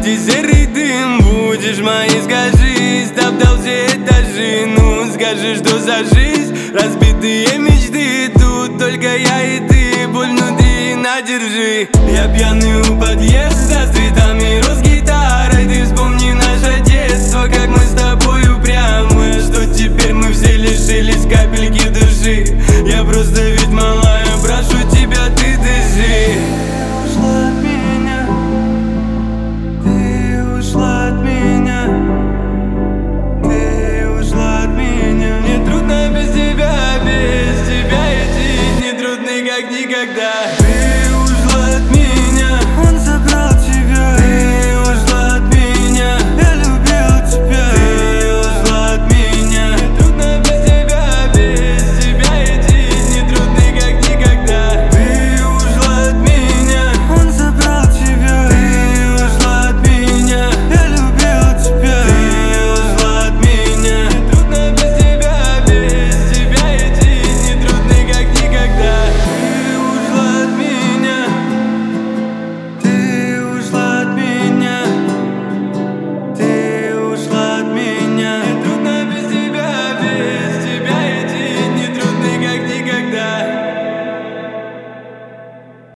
эти серый дым. Будешь моей, скажи, стоптал все этажи. Ну скажи, что за жизнь, разбитые мечты. Тут только я и ты, боль внутри, на, держи. Я пьяный у подъезда с цветами